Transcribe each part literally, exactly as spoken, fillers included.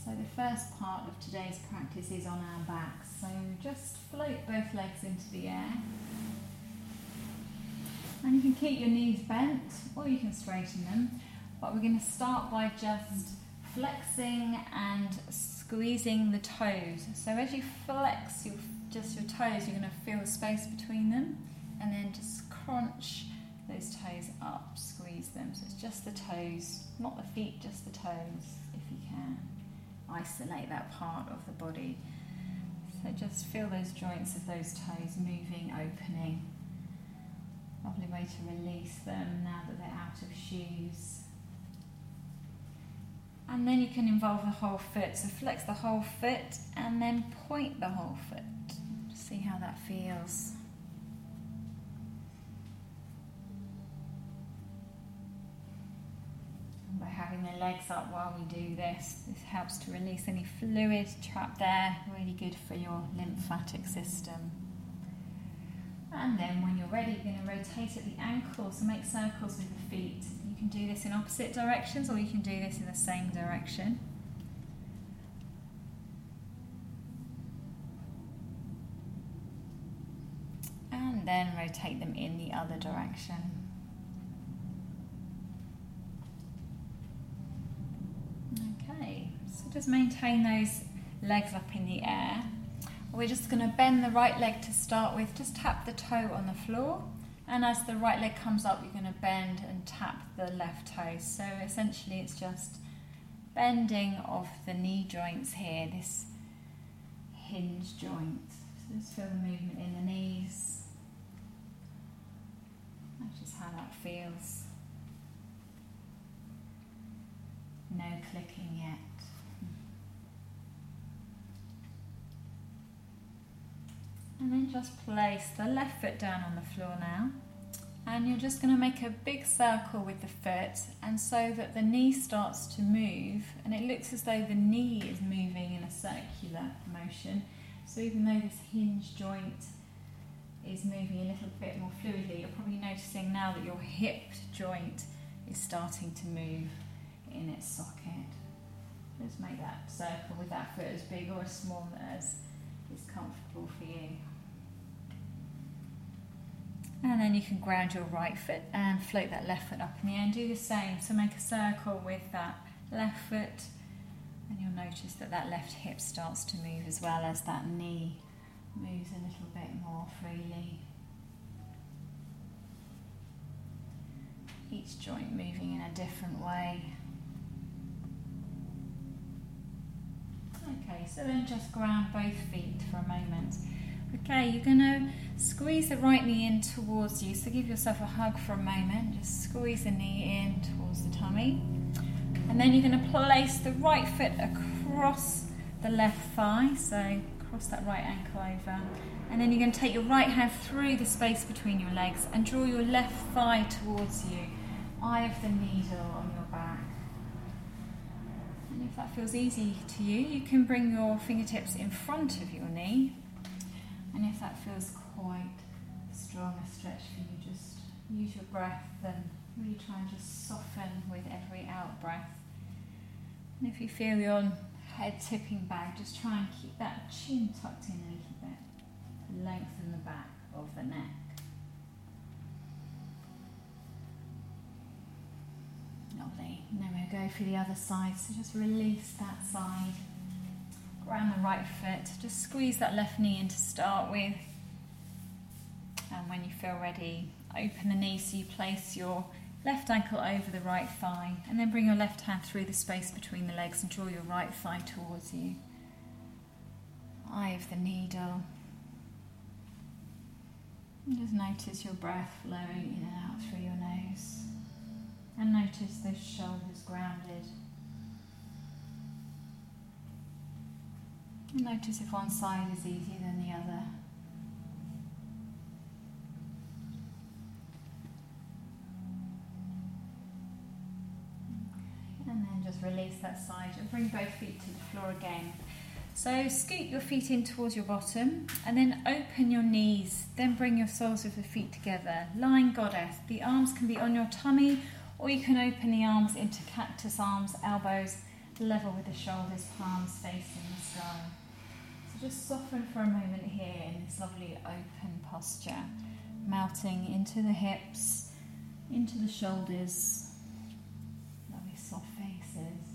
So the first part of today's practice is on our backs. So just float both legs into the air. And you can keep your knees bent or you can straighten them. But we're going to start by just flexing and squeezing the toes. So as you flex your, just your toes, you're going to feel the space between them. And then just crunch those toes up, squeeze them. So it's just the toes, not the feet, just the toes, if you can. Isolate that part of the body. So just feel those joints of those toes moving, opening. Lovely way to release them now that they're out of shoes. And then you can involve the whole foot. So flex the whole foot and then point the whole foot. See how that feels. By having the legs up while we do this, this helps to release any fluid trapped there, really good for your lymphatic system. And then when you're ready, you're going to rotate at the ankle, so make circles with the feet. You can do this in opposite directions or you can do this in the same direction. And then rotate them in the other direction. Okay, so just maintain those legs up in the air. We're just going to bend the right leg to start with, just tap the toe on the floor, and as the right leg comes up you're going to bend and tap the left toe. So essentially it's just bending of the knee joints here, this hinge joint. So just feel the movement in the knees. That's just how that feels. No clicking yet. And then just place the left foot down on the floor now. And you're just going to make a big circle with the foot, and so that the knee starts to move, and it looks as though the knee is moving in a circular motion. So even though this hinge joint is moving a little bit more fluidly, you're probably noticing now that your hip joint is starting to move in its socket. Just make that circle with that foot as big or as small as is comfortable for you. And then you can ground your right foot and float that left foot up in the air and do the same. So make a circle with that left foot, and you'll notice that that left hip starts to move as well as that knee moves a little bit more freely. Each joint moving in a different way. Okay, so then just ground both feet for a moment. Okay, you're going to squeeze the right knee in towards you, so give yourself a hug for a moment. Just squeeze the knee in towards the tummy. And then you're going to place the right foot across the left thigh, so cross that right ankle over. And then you're going to take your right hand through the space between your legs and draw your left thigh towards you. Eye of the needle on your back. And if that feels easy to you, you can bring your fingertips in front of your knee. And if that feels quite strong a stretch for you, just use your breath and really try and just soften with every out breath. And if you feel your head tipping back, just try and keep that chin tucked in a little bit to lengthen the back of the neck. Lovely. And then we'll go for the other side, so just release that side. Ground the right foot, just squeeze that left knee in to start with, and when you feel ready, open the knee so you place your left ankle over the right thigh, and then bring your left hand through the space between the legs and draw your right thigh towards you. Eye of the needle. And just notice your breath flowing in and out through your nose, and notice those shoulders grounded. Notice if one side is easier than the other. And then just release that side and bring both feet to the floor again. So scoot your feet in towards your bottom and then open your knees. Then bring your soles of the feet together. Lying goddess. The arms can be on your tummy, or you can open the arms into cactus arms, elbows level with the shoulders, palms facing the sky. So just soften for a moment here in this lovely open posture, melting into the hips, into the shoulders, lovely soft faces.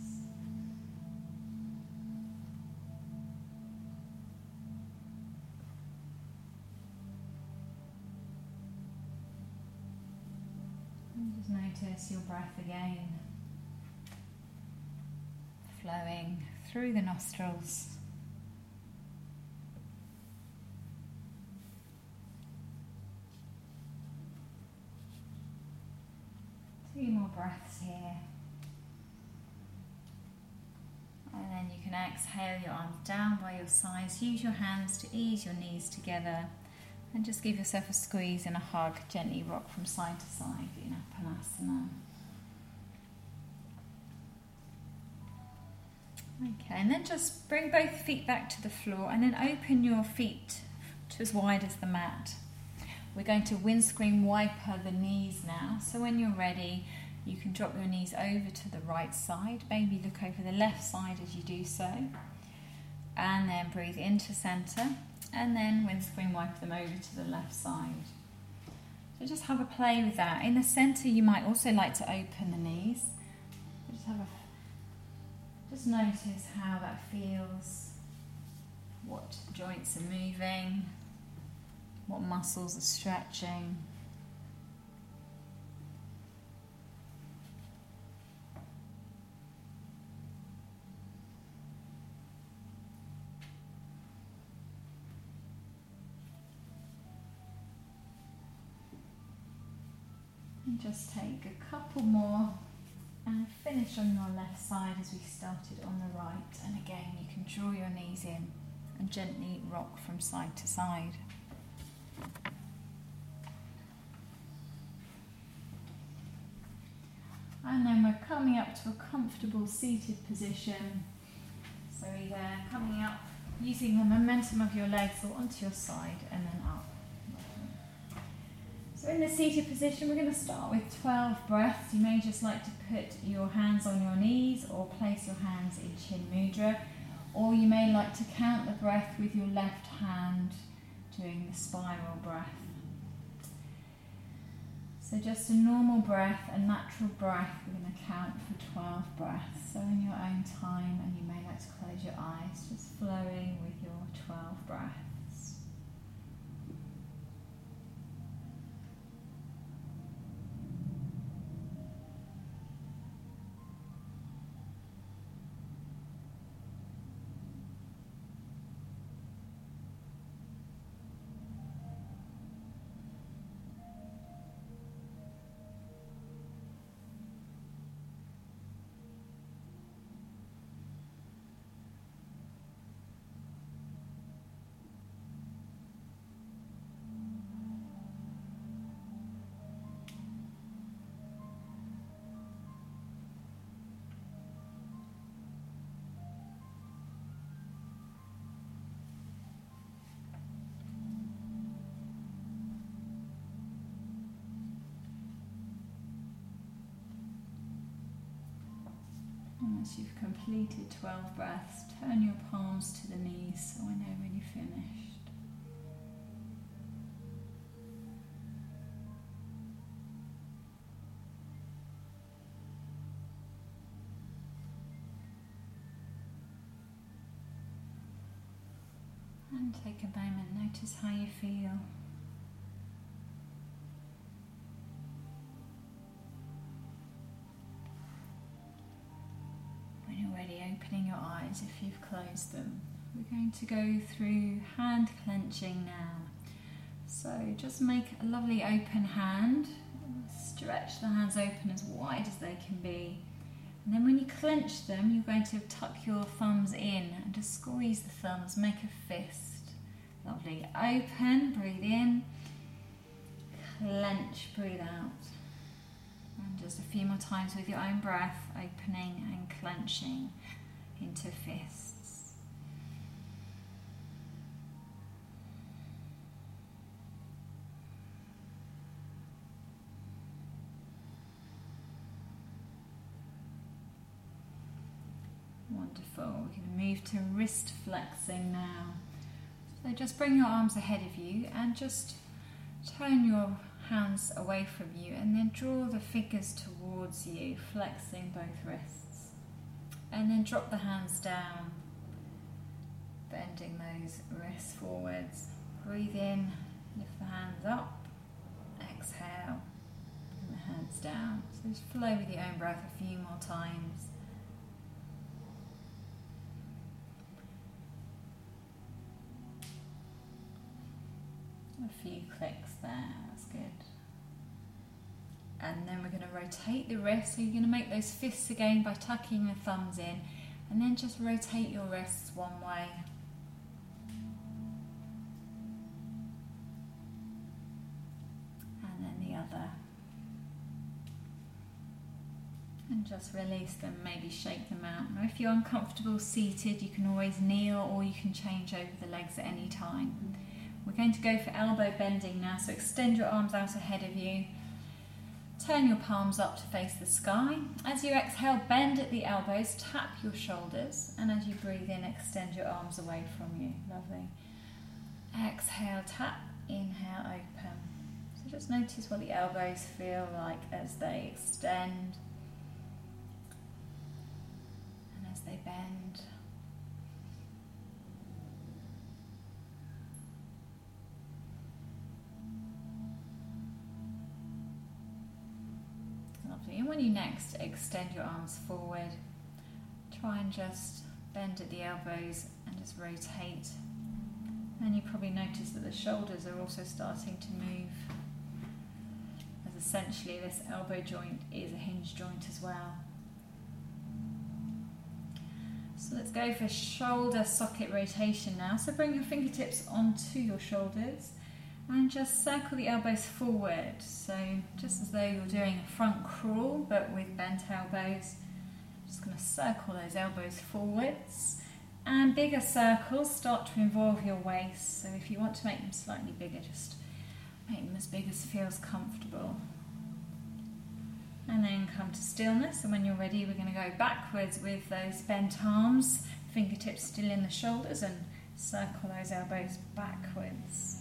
And just notice your breath again, flowing through the nostrils. Two more breaths here. And then you can exhale your arms down by your sides. Use your hands to ease your knees together. And just give yourself a squeeze and a hug. Gently rock from side to side in Uttanasana. Okay, and then just bring both feet back to the floor and then open your feet to as wide as the mat. We're going to windscreen wiper the knees now. So when you're ready, you can drop your knees over to the right side. Maybe look over the left side as you do so. And then breathe into centre. And then windscreen wipe them over to the left side. So just have a play with that. In the centre, you might also like to open the knees. Just have a Just notice how that feels, what joints are moving, what muscles are stretching. And just take a couple more. And finish on your left side as we started on the right. And again, you can draw your knees in and gently rock from side to side. And then we're coming up to a comfortable seated position. So either coming up, using the momentum of your legs or onto your side and then up. So in the seated position, we're going to start with twelve breaths. You may just like to put your hands on your knees or place your hands in Chin Mudra, or you may like to count the breath with your left hand, doing the spiral breath. So just a normal breath, a natural breath. We're going to count for twelve breaths. So in your own time, and you may like to close your eyes, just flowing with your twelve breaths. Once you've completed twelve breaths, turn your palms to the knees so I know when you've finished. And take a moment, notice how you feel. Already opening your eyes if you've closed them. We're going to go through hand clenching now. So just make a lovely open hand. Stretch the hands open as wide as they can be. And then when you clench them, you're going to tuck your thumbs in and just squeeze the thumbs, make a fist. Lovely. Open, breathe in. Clench, breathe out. And just a few more times with your own breath, opening and clenching into fists. Wonderful. We're going to move to wrist flexing now. So just bring your arms ahead of you and just turn your hands away from you and then draw the fingers towards you, flexing both wrists. And then drop the hands down, bending those wrists forwards. Breathe in, lift the hands up, exhale, and the hands down. So just flow with your own breath a few more times. A few clicks there, that's good. And then we're going to rotate the wrists, so you're going to make those fists again by tucking your thumbs in, and then just rotate your wrists one way. And then the other. And just release them, maybe shake them out. Now if you're uncomfortable seated, you can always kneel or you can change over the legs at any time. We're going to go for elbow bending now, so extend your arms out ahead of you. Turn your palms up to face the sky. As you exhale, bend at the elbows, tap your shoulders, and as you breathe in, extend your arms away from you. Lovely. Exhale, tap, inhale, open. So just notice what the elbows feel like as they extend and as they bend. And when you next extend your arms forward, try and just bend at the elbows and just rotate. And you probably notice that the shoulders are also starting to move, as essentially this elbow joint is a hinge joint as well. So let's go for shoulder socket rotation now. So bring your fingertips onto your shoulders and just circle the elbows forward, so just as though you're doing a front crawl but with bent elbows. Just going to circle those elbows forwards, and bigger circles start to involve your waist, so if you want to make them slightly bigger, just make them as big as feels comfortable. And then come to stillness, and when you're ready we're going to go backwards with those bent arms, fingertips still in the shoulders, and circle those elbows backwards.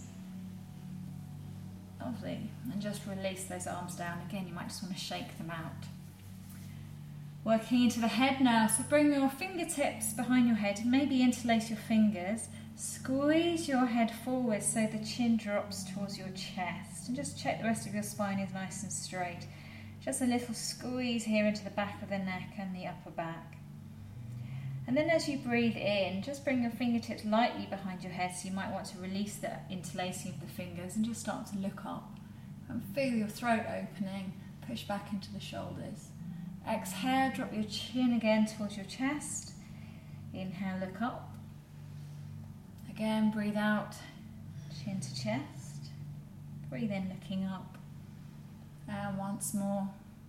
Lovely. And just release those arms down. Again, you might just want to shake them out. Working into the head now, so bring your fingertips behind your head, maybe interlace your fingers, squeeze your head forward so the chin drops towards your chest, and just check the rest of your spine is nice and straight. Just a little squeeze here into the back of the neck and the upper back. And then as you breathe in, just bring your fingertips lightly behind your head, so you might want to release the interlacing of the fingers and just start to look up. And feel your throat opening, push back into the shoulders. Exhale, drop your chin again towards your chest. Inhale, look up. Again, breathe out, chin to chest. Breathe in, looking up. And once more.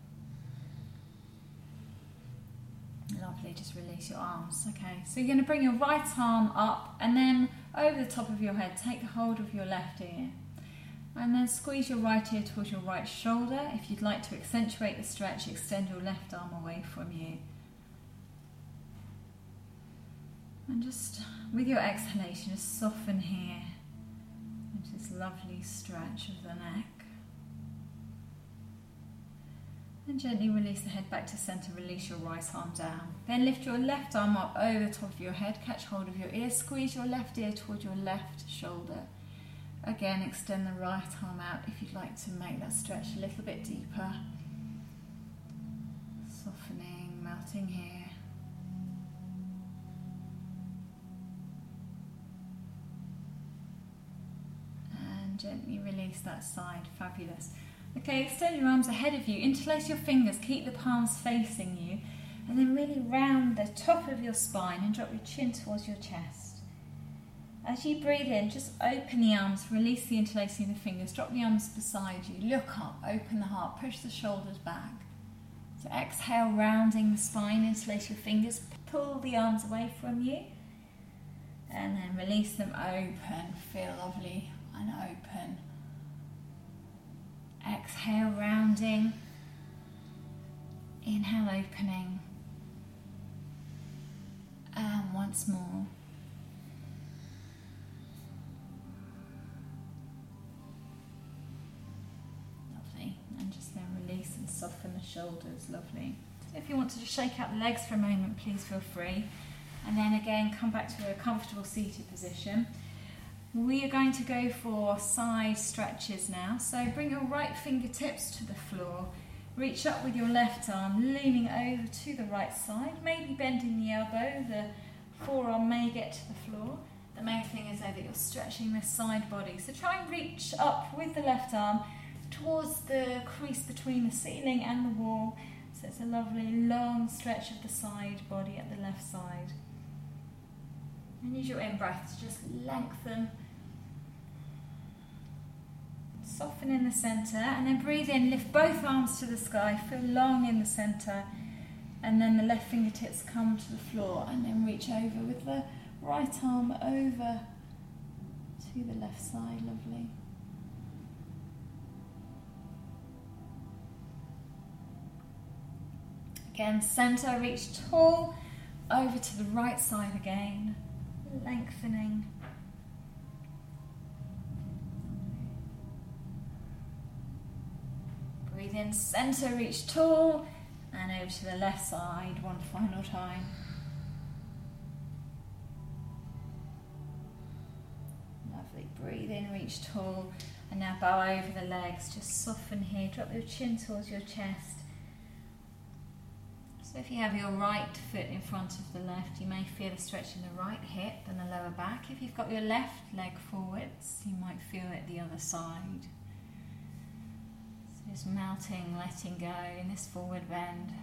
Lovely, just release your arms. Okay, so you're going to bring your right arm up and then over the top of your head, take hold of your left ear. And then squeeze your right ear towards your right shoulder. If you'd like to accentuate the stretch, extend your left arm away from you. And just, with your exhalation, just soften here into this lovely stretch of the neck. And gently release the head back to centre, release your right arm down. Then lift your left arm up over the top of your head, catch hold of your ear, squeeze your left ear toward your left shoulder. Again, extend the right arm out if you'd like to make that stretch a little bit deeper. Softening, melting here. And gently release that side, fabulous. Okay, extend your arms ahead of you, interlace your fingers, keep the palms facing you, and then really round the top of your spine and drop your chin towards your chest. As you breathe in, just open the arms, release the interlacing of the fingers, drop the arms beside you, look up, open the heart, push the shoulders back. So exhale, rounding the spine, interlace your fingers, pull the arms away from you, and then release them open, feel lovely and open. Exhale, rounding. Inhale, opening. And once more. Lovely. And just then release and soften the shoulders. Lovely. If you want to just shake out the legs for a moment, please feel free. And then again, come back to a comfortable seated position. We are going to go for side stretches now. So bring your right fingertips to the floor. Reach up with your left arm, leaning over to the right side, maybe bending the elbow. The forearm may get to the floor. The main thing is though that you're stretching the side body. So try and reach up with the left arm towards the crease between the ceiling and the wall. So it's a lovely long stretch of the side body at the left side. And use your in-breath to just lengthen. Soften in the centre, and then breathe in, lift both arms to the sky, feel long in the centre, and then the left fingertips come to the floor, and then reach over with the right arm over to the left side. Lovely. Again, centre, reach tall, over to the right side again, lengthening. Breathe in, centre, reach tall, and over to the left side one final time. Lovely. Breathe in, reach tall, and now bow over the legs. Just soften here. Drop your chin towards your chest. So if you have your right foot in front of the left, you may feel a stretch in the right hip and the lower back. If you've got your left leg forwards, you might feel it the other side. Just melting, letting go in this forward bend.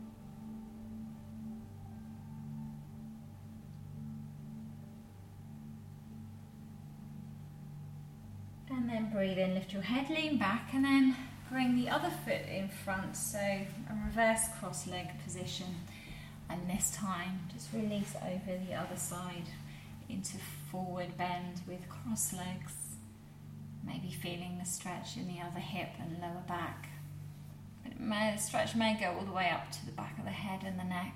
And then breathe in, lift your head, lean back, and then bring the other foot in front, so a reverse cross leg position. And this time, just release over the other side into forward bend with cross legs. Maybe feeling the stretch in the other hip and lower back. It may, the stretch may go all the way up to the back of the head and the neck.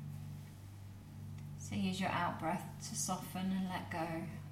So use your out breath to soften and let go.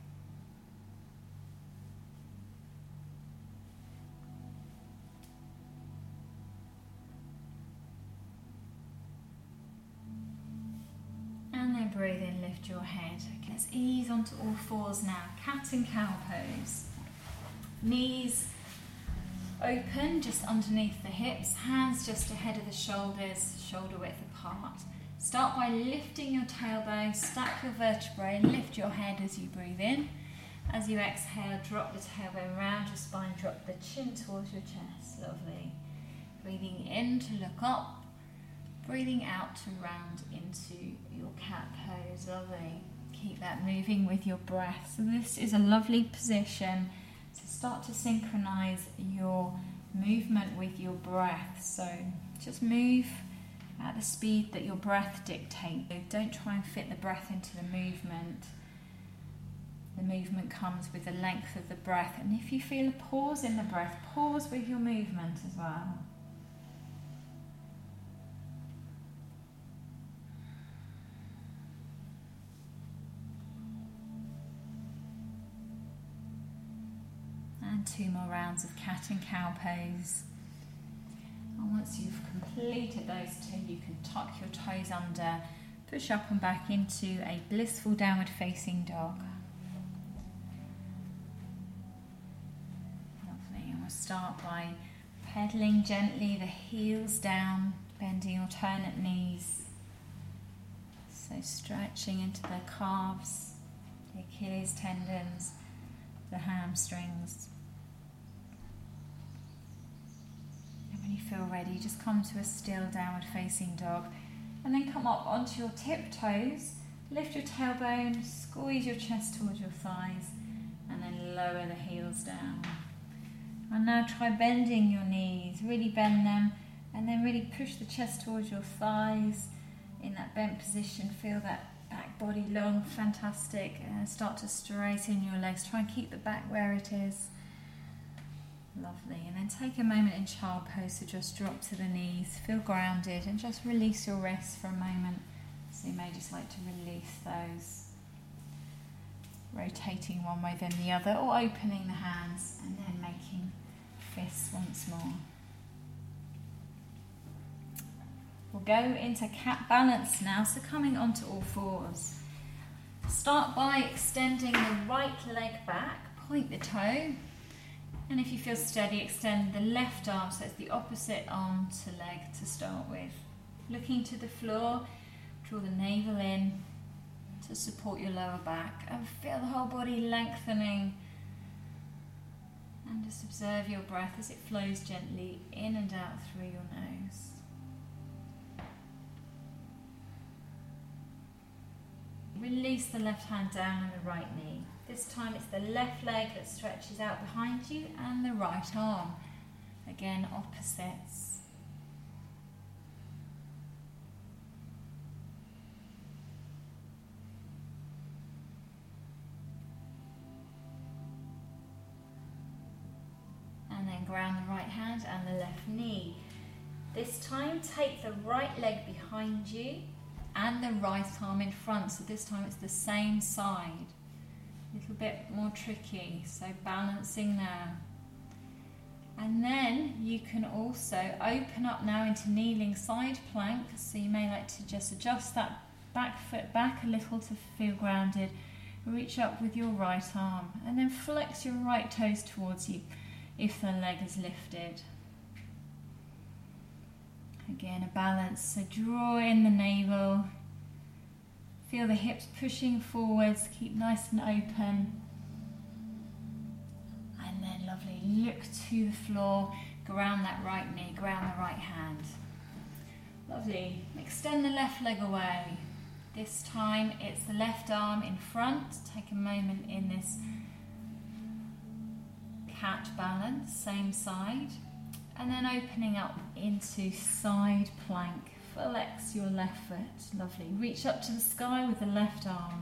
And then breathe in, lift your head. Let's ease onto all fours now. Cat and cow pose. Knees open just underneath the hips, hands just ahead of the shoulders, shoulder width apart. Start by lifting your tailbone, stack your vertebrae, lift your head as you breathe in. As you exhale, drop the tailbone round your spine, drop the chin towards your chest. Lovely. Breathing in to look up, breathing out to round into your cat pose. Lovely. Keep that moving with your breath. So this is a lovely position to start to synchronize your movement with your breath. So just move at the speed that your breath dictates. Don't try and fit the breath into the movement. The movement comes with the length of the breath. And if you feel a pause in the breath, pause with your movement as well. And two more rounds of cat and cow pose. And once you've completed those two, you can tuck your toes under, push up and back into a blissful downward facing dog. Lovely. And we'll start by pedaling gently the heels down, bending alternate knees. So stretching into the calves, the Achilles tendons, the hamstrings. And when you feel ready, just come to a still downward facing dog, and then come up onto your tiptoes, lift your tailbone, squeeze your chest towards your thighs, and then lower the heels down. And now try bending your knees, really bend them, and then really push the chest towards your thighs. In that bent position, feel that back body long, fantastic, and start to straighten your legs. Try and keep the back where it is. Lovely. And then take a moment in child pose to just drop to the knees, feel grounded, and just release your wrists for a moment. So you may just like to release those, rotating one way then the other, or opening the hands and then making fists once more. We'll go into cat balance now, so coming onto all fours. Start by extending the right leg back, point the toe, and if you feel steady, extend the left arm, so it's the opposite arm to leg to start with. Looking to the floor, draw the navel in to support your lower back, and feel the whole body lengthening. And just observe your breath as it flows gently in and out through your nose. Release the left hand down on the right knee. This time it's the left leg that stretches out behind you and the right arm. Again, opposites. And then ground the right hand and the left knee. This time take the right leg behind you and the right arm in front. So this time it's the same side. A little bit more tricky, so balancing there. And then you can also open up now into kneeling side plank, so you may like to just adjust that back foot back a little to feel grounded. Reach up with your right arm and then flex your right toes towards you if the leg is lifted. Again, a balance, so draw in the navel. Feel the hips pushing forwards, keep nice and open. And then lovely, look to the floor, ground that right knee, ground the right hand. Lovely, extend the left leg away. This time it's the left arm in front. Take a moment in this cat balance, same side. And then opening up into side plank. Flex your left foot, lovely. Reach up to the sky with the left arm.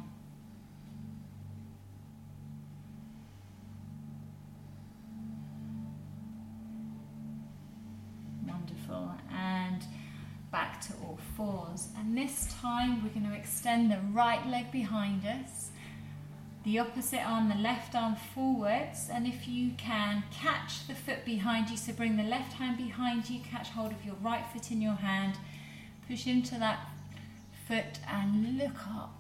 Wonderful. And back to all fours. And this time we're going to extend the right leg behind us. The opposite arm, the left arm forwards, and if you can, catch the foot behind you, so bring the left hand behind you, catch hold of your right foot in your hand, push into that foot and look up.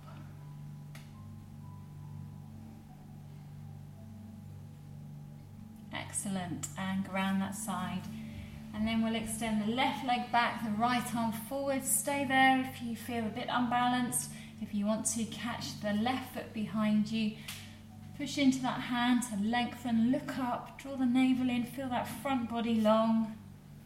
Excellent, and ground that side. And then we'll extend the left leg back, the right arm forward, stay there if you feel a bit unbalanced. If you want to catch the left foot behind you, push into that hand to lengthen, look up, draw the navel in, feel that front body long.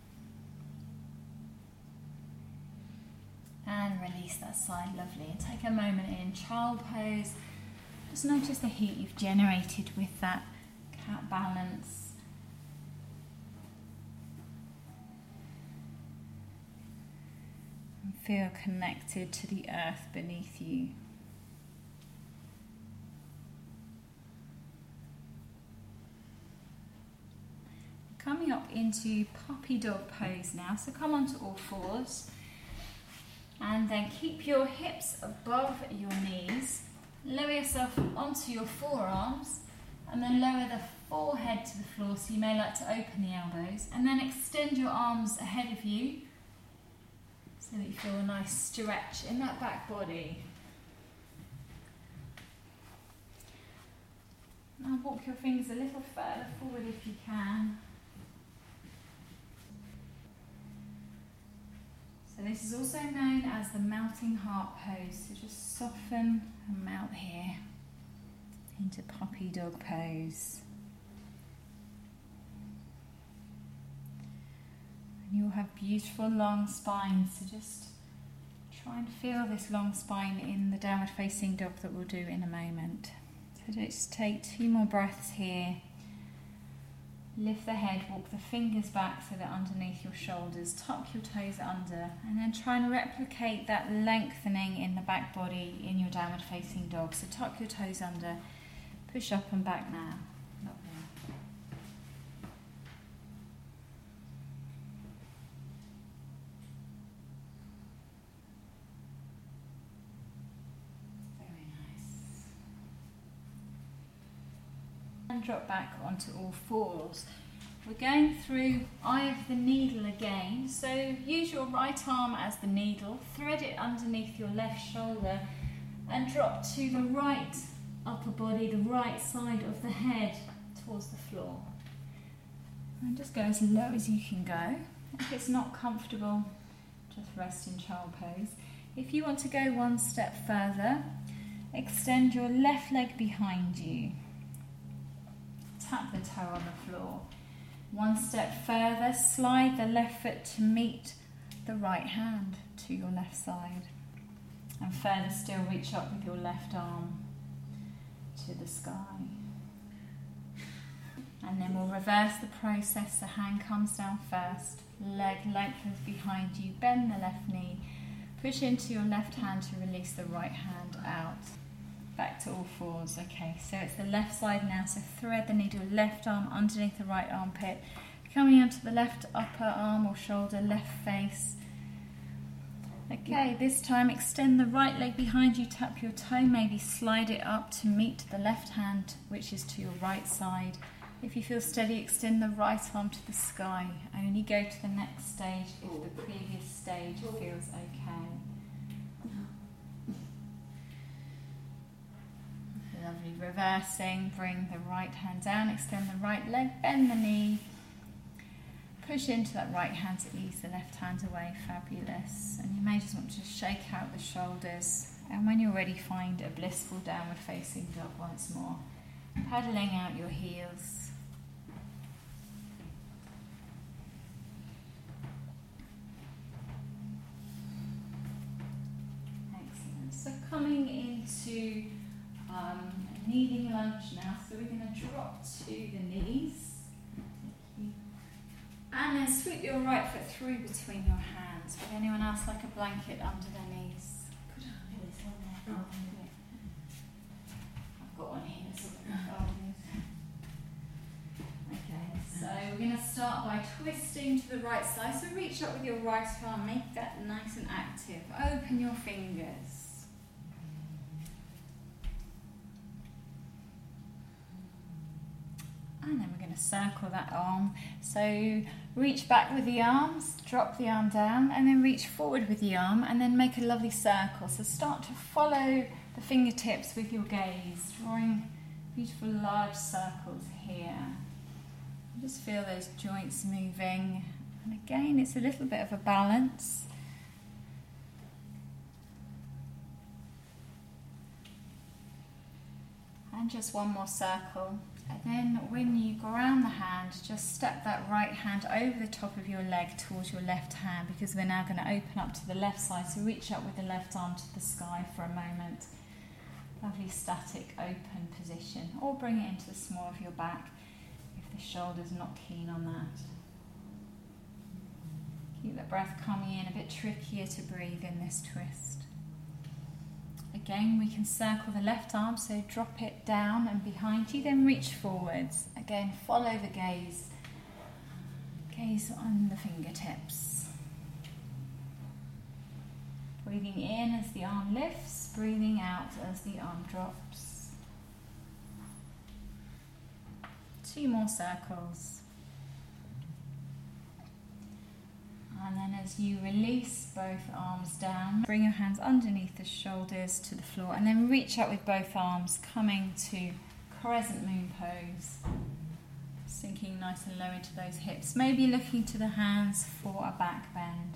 And release that side, lovely. And take a moment in child pose. Just notice the heat you've generated with that cat balance. Feel connected to the earth beneath you. Coming up into puppy dog pose now, so come onto all fours and then keep your hips above your knees, lower yourself onto your forearms and then lower the forehead to the floor, so you may like to open the elbows and then extend your arms ahead of you, so that you feel a nice stretch in that back body. Now walk your fingers a little further forward if you can. So this is also known as the melting heart pose. So just soften and melt here into puppy dog pose. You'll have beautiful long spines, so just try and feel this long spine in the downward facing dog that we'll do in a moment. So just take two more breaths here. Lift the head, walk the fingers back so they're underneath your shoulders, tuck your toes under, and then try and replicate that lengthening in the back body in your downward facing dog. So tuck your toes under, push up and back now. and drop back onto all fours. We're going through eye of the needle again, so use your right arm as the needle, thread it underneath your left shoulder and drop to the right upper body, the right side of the head towards the floor. And just go as low as you can go. If it's not comfortable, just rest in child pose. If you want to go one step further, extend your left leg behind you. Tap the toe on the floor. One step further, slide the left foot to meet the right hand to your left side. And further still, reach up with your left arm to the sky. And then we'll reverse the process. The hand comes down first, leg lengthens behind you, bend the left knee, push into your left hand to release the right hand out. Back to all fours. Okay, so it's the left side now, so thread the needle, left arm underneath the right armpit, coming onto the left upper arm or shoulder, left face. Okay, this time extend the right leg behind you, tap your toe, maybe slide it up to meet the left hand, which is to your right side. If you feel steady, extend the right arm to the sky. Only go to the next stage if the previous stage feels okay. Lovely. Reversing, bring the right hand down, extend the right leg, bend the knee, push into that right hand to ease the left hand away. Fabulous. And you may just want to shake out the shoulders, and when you're ready, find a blissful downward facing dog once more, paddling out your heels. Excellent. So coming into Um, a kneeling lunge now, so we're going to drop to the knees and then sweep your right foot through between your hands. Would anyone else like a blanket under their knees? Put it on this one there. Oh, I've got one here. So okay, so we're going to start by twisting to the right side. So reach up with your right arm, make that nice and active. Open your fingers. And then we're going to circle that arm. So reach back with the arms, drop the arm down, and then reach forward with the arm, and then make a lovely circle. So start to follow the fingertips with your gaze, drawing beautiful large circles here. Just feel those joints moving. And again, it's a little bit of a balance. And just one more circle. And then when you ground the hand, just step that right hand over the top of your leg towards your left hand, because we're now going to open up to the left side. So reach up with the left arm to the sky for a moment. Lovely static open position. Or bring it into the small of your back if the shoulder's not keen on that. Keep the breath coming in, a bit trickier to breathe in this twist. Again, we can circle the left arm, so drop it down and behind you, then reach forwards. Again, follow the gaze. Gaze on the fingertips. Breathing in as the arm lifts, breathing out as the arm drops. Two more circles. And then as you release both arms down, bring your hands underneath the shoulders to the floor, and then reach up with both arms, coming to crescent moon pose. Sinking nice and low into those hips. Maybe looking to the hands for a back bend.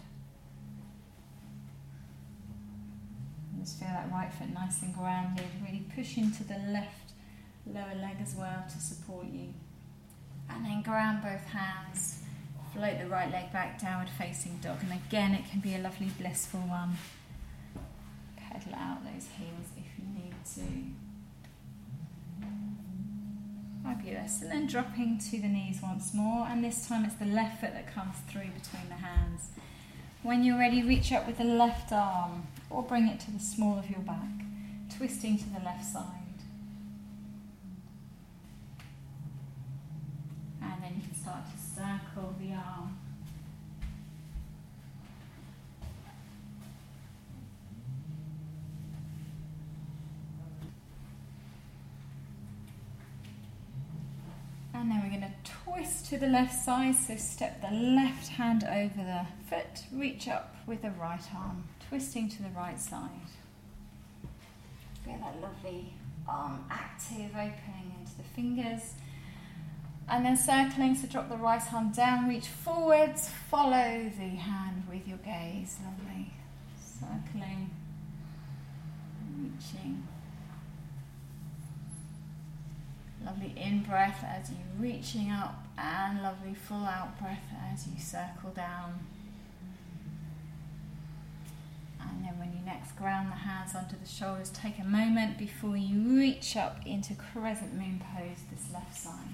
Just feel that right foot nice and grounded. Really push into the left lower leg as well to support you. And then ground both hands. Float the right leg back, downward facing dog, and again it can be a lovely blissful one. Pedal out those heels if you need to. Fabulous. And then dropping to the knees once more, and this time it's the left foot that comes through between the hands. When you're ready, reach up with the left arm or bring it to the small of your back, twisting to the left side. And then you can start to circle the arm. And then we're going to twist to the left side, so step the left hand over the foot, reach up with the right arm, twisting to the right side. Get that lovely arm active, opening into the fingers. And then circling, so drop the right arm down, reach forwards, follow the hand with your gaze, lovely. Circling, reaching. Lovely in-breath as you're reaching up, and lovely full out-breath as you circle down. And then when you next ground the hands onto the shoulders, take a moment before you reach up into crescent moon pose, this left side.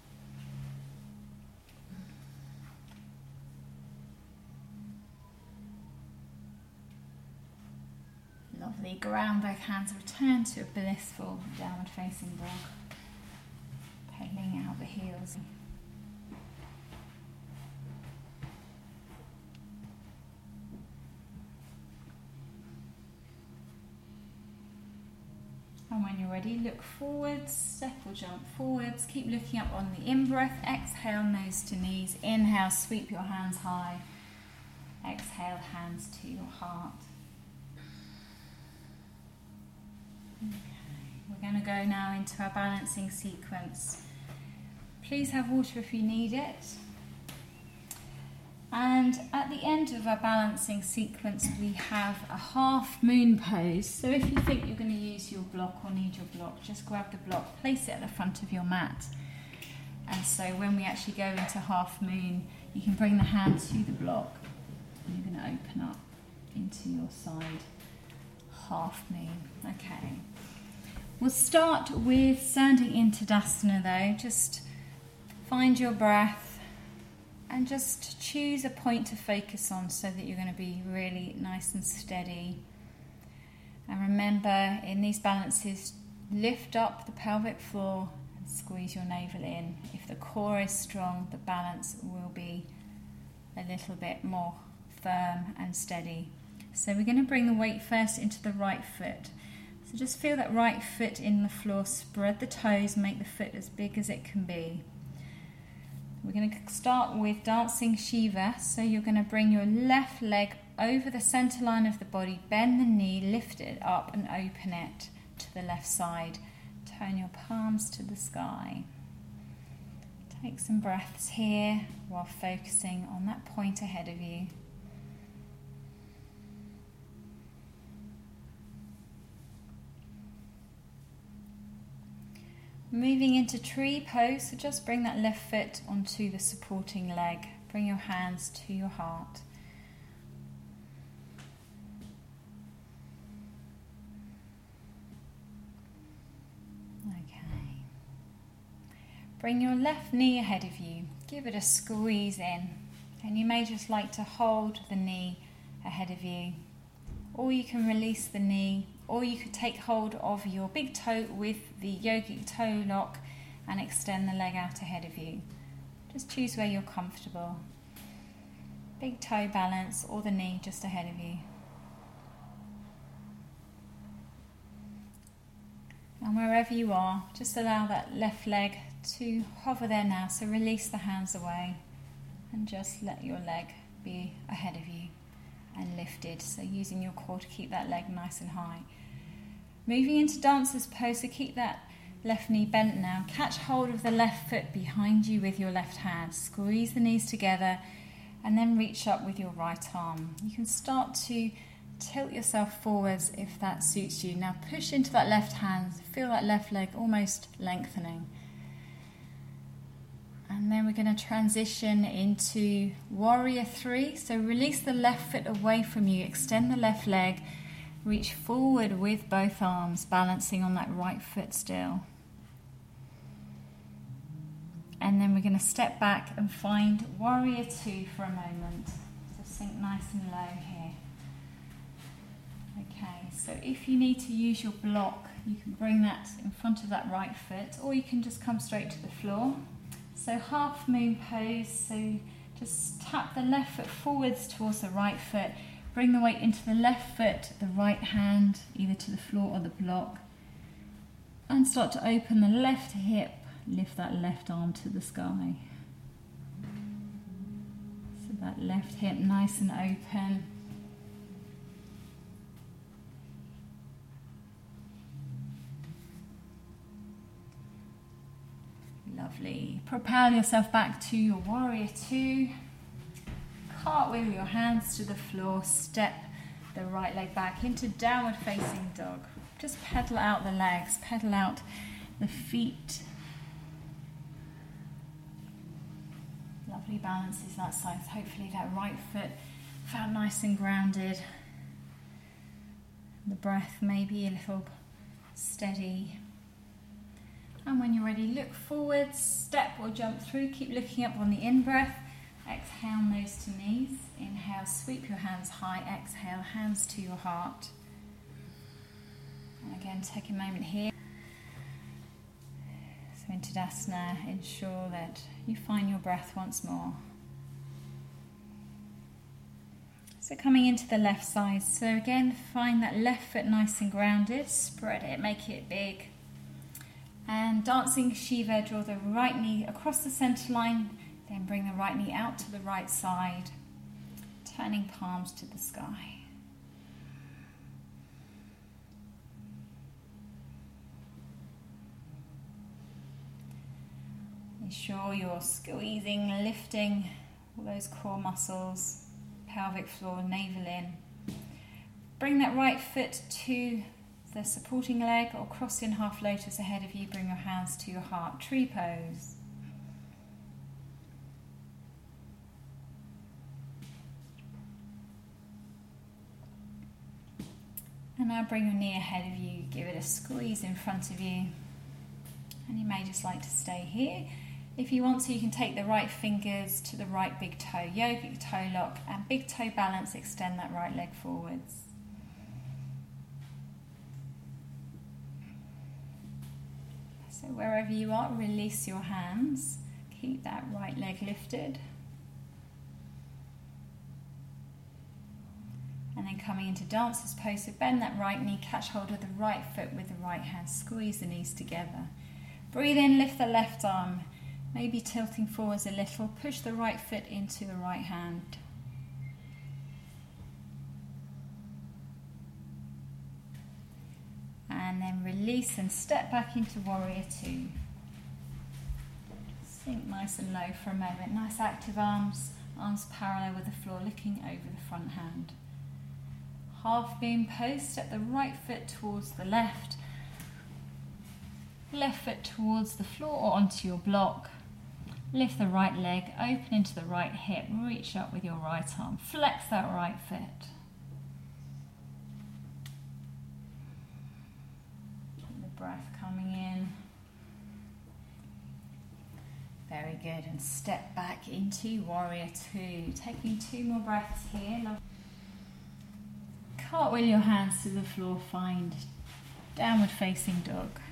Lovely, ground both hands, return to a blissful downward facing dog. Pedaling out the heels. And when you're ready, look forwards, step or jump forwards. Keep looking up on the in-breath. Exhale, nose to knees. Inhale, sweep your hands high. Exhale, hands to your heart. Okay. We're going to go now into our balancing sequence. Please have water if you need it. And at the end of our balancing sequence, we have a half moon pose. So if you think you're going to use your block or need your block, just grab the block, place it at the front of your mat. And so when we actually go into half moon, you can bring the hand to the block. And you're going to open up into your side half moon. Okay. We'll start with standing in Tadasana though. Just find your breath and just choose a point to focus on so that you're going to be really nice and steady. And remember, in these balances, lift up the pelvic floor and squeeze your navel in. If the core is strong, the balance will be a little bit more firm and steady. So we're going to bring the weight first into the right foot. So just feel that right foot in the floor, spread the toes, make the foot as big as it can be. We're going to start with dancing Shiva. So you're going to bring your left leg over the center line of the body, bend the knee, lift it up and open it to the left side. Turn your palms to the sky. Take some breaths here while focusing on that point ahead of you. Moving into tree pose, so just bring that left foot onto the supporting leg. Bring your hands to your heart. Okay. Bring your left knee ahead of you. Give it a squeeze in. And you may just like to hold the knee ahead of you. Or you can release the knee. Or you could take hold of your big toe with the yogic toe lock and extend the leg out ahead of you. Just choose where you're comfortable. Big toe balance or the knee just ahead of you. And wherever you are, just allow that left leg to hover there now. So release the hands away and just let your leg be ahead of you and lifted, so using your core to keep that leg nice and high. Moving into dancer's pose, so keep that left knee bent now. Catch hold of the left foot behind you with your left hand. Squeeze the knees together and then reach up with your right arm. You can start to tilt yourself forwards if that suits you. Now push into that left hand, feel that left leg almost lengthening. And then we're going to transition into warrior three. So release the left foot away from you, extend the left leg, reach forward with both arms, balancing on that right foot still. And then we're going to step back and find warrior two for a moment. So sink nice and low here. Okay, so if you need to use your block, you can bring that in front of that right foot, or you can just come straight to the floor. So half moon pose, so just tap the left foot forwards towards the right foot, bring the weight into the left foot, the right hand, either to the floor or the block, and start to open the left hip lift that left arm to the sky. So that left hip nice and open. Lovely. Propel yourself back to your warrior two. Cartwheel your hands to the floor. Step the right leg back into downward facing dog. Just pedal out the legs, pedal out the feet. Lovely balances that side. Hopefully that right foot felt nice and grounded. The breath maybe a little steady. And when you're ready, look forward, step or jump through. Keep looking up on the in-breath. Exhale, nose to knees. Inhale, sweep your hands high. Exhale, hands to your heart. And again, take a moment here. So in Tadasana, ensure that you find your breath once more. So coming into the left side. So again, find that left foot nice and grounded. Spread it, make it big. And dancing Shiva, draw the right knee across the centre line, then bring the right knee out to the right side, turning palms to the sky. Ensure you're squeezing, lifting all those core muscles, pelvic floor, navel in. Bring that right foot to the supporting leg or cross in half lotus ahead of you. Bring your hands to your heart, tree pose. And now bring your knee ahead of you, give it a squeeze in front of you. And you may just like to stay here. If you want to, you can take the right fingers to the right big toe, yogic toe lock, and big toe balance, extend that right leg forwards. So wherever you are, release your hands. Keep that right leg lifted. And then coming into dancer's pose, so bend that right knee, catch hold of the right foot with the right hand, squeeze the knees together. Breathe in, lift the left arm, maybe tilting forwards a little, push the right foot into the right hand. And then release and step back into warrior two. Sink nice and low for a moment. Nice active arms, arms parallel with the floor, looking over the front hand. Half beam pose, step the right foot towards the left, left foot towards the floor or onto your block. Lift the right leg, open into the right hip, reach up with your right arm, flex that right foot. Breath coming in. Very good. And step back into warrior two. Taking two more breaths here. Cartwheel your hands to the floor. Find downward facing dog.